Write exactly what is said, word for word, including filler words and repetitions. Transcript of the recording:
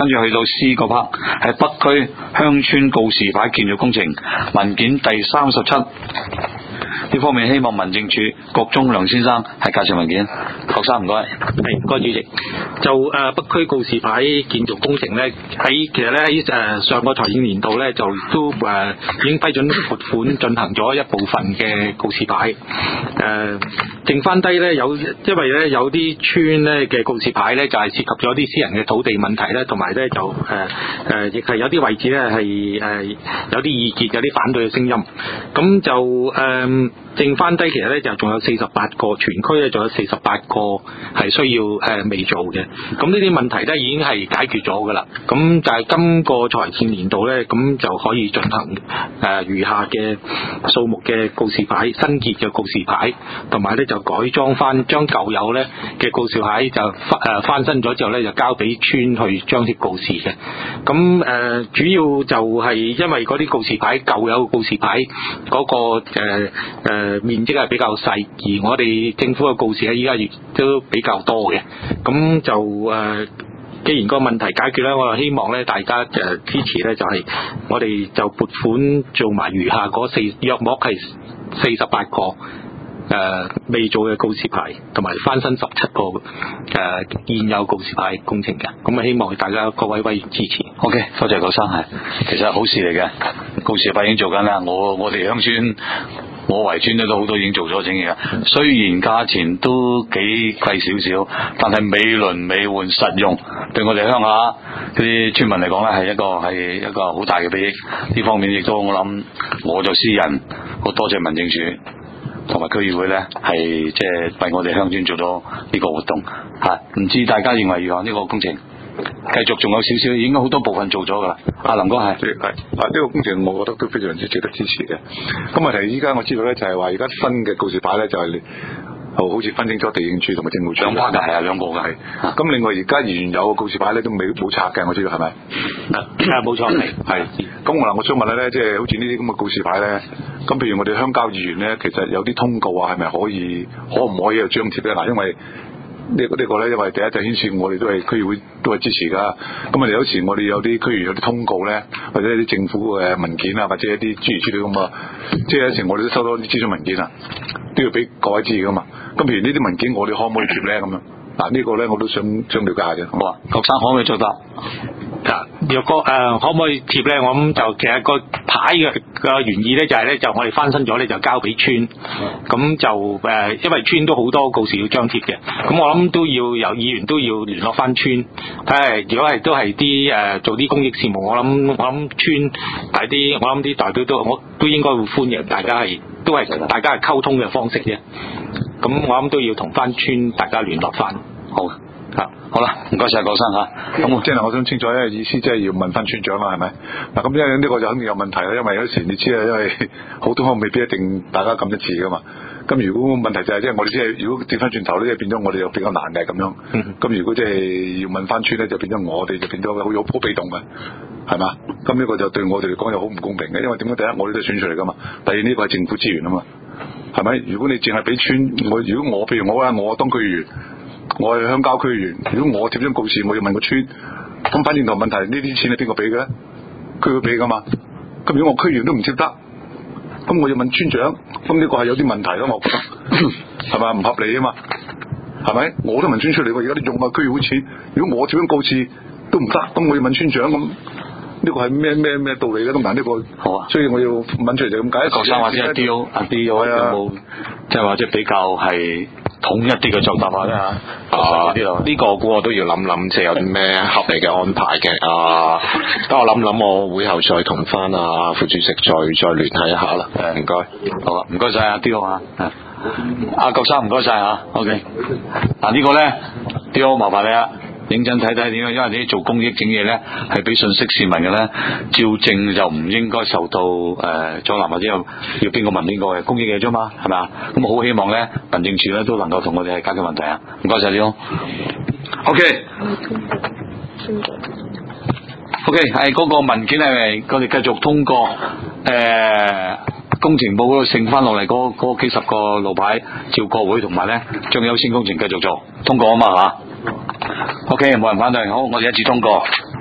跟住去到 C 個 part 係北區鄉村告示牌建造工程文件第三十七。呢方面希望民政處郭忠良先生係介紹文件。郭生唔該。 係唔該主席。就誒、呃、北區告示牌建造工程咧，喺其實咧喺誒上個財政年度咧就都誒、呃、已經批准撥款進行咗一部分嘅告示牌。誒、呃、剩翻低咧有，因為咧有啲村咧嘅告示牌咧就係、是、涉及咗啲私人嘅土地問題咧，同埋咧就誒誒亦係有啲位置咧係誒有啲意見有啲反對嘅聲音。咁就誒。呃剩翻低其實咧就仲有四十八個，全區咧仲有四十八個係需要誒、呃、未做嘅。咁呢啲問題咧已經係解決咗噶啦。咁但係今個財政年度咧，咁就可以進行誒餘、呃、下嘅數目嘅告示牌，新結嘅告示牌，同埋咧就改裝翻，將舊有咧嘅告示牌就翻誒翻新咗之後咧，就交俾村去張貼告示嘅。咁誒、呃、主要就係因為嗰啲告示牌舊有告示牌嗰、那個誒誒。呃誒面積係比較細，而我哋政府嘅告示咧，依家亦都比較多嘅。咁就誒、呃，既然個問題解決咧，我就希望咧大家誒支持咧，就係、是、我哋就撥款做埋餘下嗰四約莫係四十八個誒、呃、未做嘅告示牌，同埋翻新十七個誒、呃、現有告示牌工程嘅。咁啊，希望大家各位委員支持。 OK， 多謝郭生係，其實係好事嚟嘅，告示牌已經做緊啦。我我哋鄉村。我圍村咧都好多已經做咗整嘢，雖然價錢都幾貴少少，但係美輪美奐實用，對我哋鄉下啲村民嚟講咧係一個係一個好大嘅裨益。呢方面亦都我諗，我就私人好多謝民政處同埋區議會咧，係即係為我哋鄉村做咗呢個活動嚇。唔知大家認為如何呢個工程？繼續仲有少少，應該好多部分做咗噶啦。阿林哥係係啊，呢個工程我覺得都非常之值得支持嘅。咁問題依家我知道咧，就係話而家新嘅告示牌咧，就係你好似分清咗地政處同埋政務處兩 part 嘅，係啊兩個嘅係。咁另外而家原有嘅告示牌咧都未冇拆嘅，我知道係咪？ 啊冇錯係係。 咁我嗱，我想問你咧，即係好似呢啲咁嘅告示牌咧，咁譬如我哋鄉郊議員咧，其實有啲通告啊，係咪可以可唔可以有張貼咧？嗱，因為呢、這個呢個咧，因為第一就顯示我哋都係區議會都係支持噶。咁我哋有時我哋有啲區議員有啲通告咧，或者一啲政府嘅文件啊，或者一啲諸如此類咁啊，即係有時我哋都收到啲諮詢文件啊，都要俾各位知噶嘛。咁譬如呢啲文件，我哋可唔可以貼咧？咁樣嗱，呢個咧我都想想了解下嘅。好啊， 郭生可唔可以做得？ 啊，若個誒可唔可以貼咧？我諗就其實個牌嘅嘅原意咧就係咧，就我哋翻新咗咧就交俾村，咁就誒、呃，因為村都好多告示要張貼嘅，咁我諗都要由議員都要聯絡翻村，睇下如果係都係啲誒做啲公益事務，我諗我諗村大啲，我諗啲代表都我都應該會歡迎大家係都係大家係溝通嘅方式啫，咁我諗都要同翻村大家聯絡翻。 好。啊，好啦，唔該晒郭生吓。咁即係我想清楚咧意思，即係要問翻村長啦，係咪？嗱，咁因為呢個就肯定有問題啦，因為有時你知啊，因為好多方面未必一定大家撳一致噶嘛。咁如果問題就係即係我哋即係如果調翻轉頭咧，就變咗我哋又比較難嘅咁樣。咁、嗯、如果即係要問翻村咧，就變咗我哋就變咗好有好被動嘅，係嘛？咁呢個就對我哋嚟講又好唔公平嘅，因為點解？第一我哋都選出嚟噶嘛，第二呢個係政府資源啊嘛，係咪？如果你淨係俾村，我如果我譬如我啊，我當區議員。我係鄉郊區議員，如果我貼張告示，我要問個村，咁反正就問題呢啲錢係邊個俾嘅咧？佢會俾噶嘛？咁如果我區議員都唔貼得，咁我要問村長，咁呢個係有啲問題咯，我覺得係咪唔合理啊嘛？係咪？我都問村出嚟，我而家都用個區議會錢，如果我貼張告示都唔得，咁我要問村長，咁呢個係咩咩咩道理咧？咁嗱呢個好啊，所以我要問出嚟就咁解。 郭生或者阿 D O 阿 D O 有冇即係或者比較係？統一啲嘅做法法咧嚇， 啊呢、這個我估我都要諗諗，即係有啲咩合理嘅安排嘅。啊，等我諗諗，我會後再同翻啊副主席再再聯繫一下啦。誒，唔該， 好啊，唔該晒阿 D O 啊，阿郭生唔該晒嚇 ，OK。嗱呢個咧 D O 麻煩你啊。認真睇睇點樣，因為你做公益整嘢咧，係俾信息市民嘅咧，照正就唔應該受到誒、呃、阻攔或者要要邊個問邊個嘅公益嘢啫嘛，係咪啊？咁好希望咧，民政處咧都能夠同我哋係解決問題啊！唔該晒你咯。OK，OK， 係嗰個文件係咪？我哋繼續通過誒、呃、工程部嗰度剩翻落嚟嗰嗰幾十個路牌，照過會同埋咧將優先工程繼續做通過啊嘛嚇。OK， 冇人反對，好，我哋一致通過。